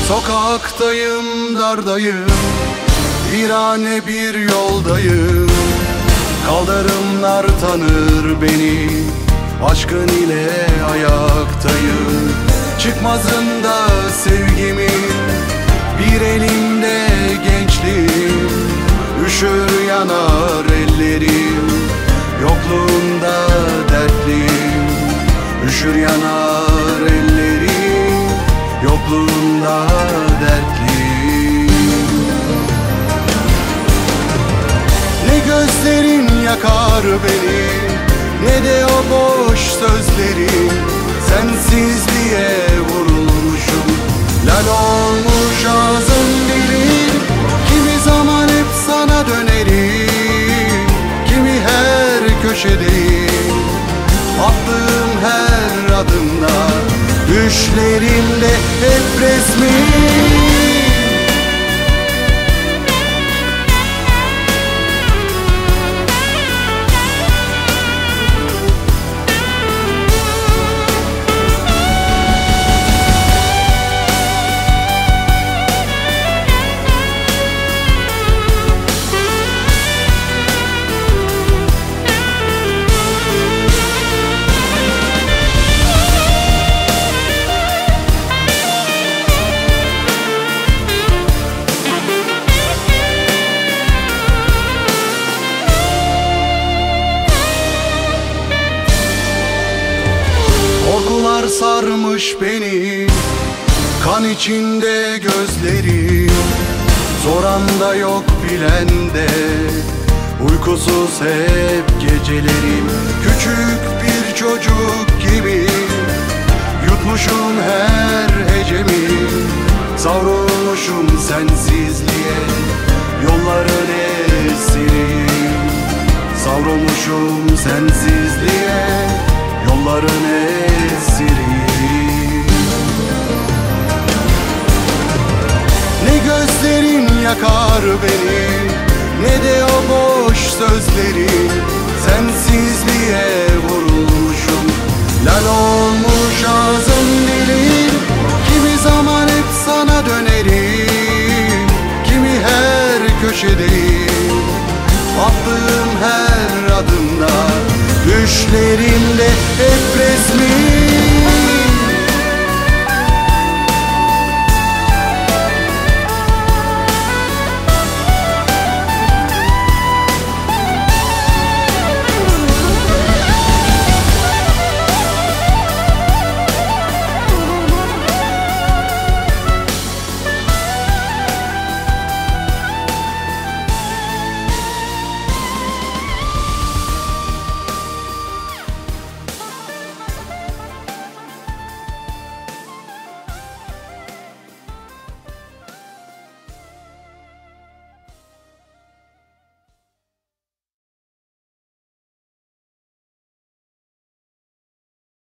Sokaktayım, dardayım, virane bir yoldayım. Kaldırımlar tanır beni, aşkın ile ayaktayım. Çıkmazında sevgimin, bir elimde gençliğim. Üşür yanar ellerim, yokluğunda dertliyim. Üşür yanar ellerim, yokluğunda dertliyim. Ne gözlerin yakar beni, ne de o boş sözlerin. Sensizliğe vurulmuşum, lal olmuş ağzım dilim. Kimi zaman hep sana dönerim, kimi her köşedeyim. Attığım her adımda, düşlerimde hep resmin. Korkular sarmış beni, kan içinde gözlerim. Soranda yok bilende, uykusuz hep gecelerim. Küçük bir çocuk gibi yutmuşum her hecemi. Savrulmuşum sensizliğe, yolların esiriyim. Savrulmuşum sensizliğe, yolların esiriyim. Ne gözlerin yakar beni, ne de o boş sözlerin. Sensizliğe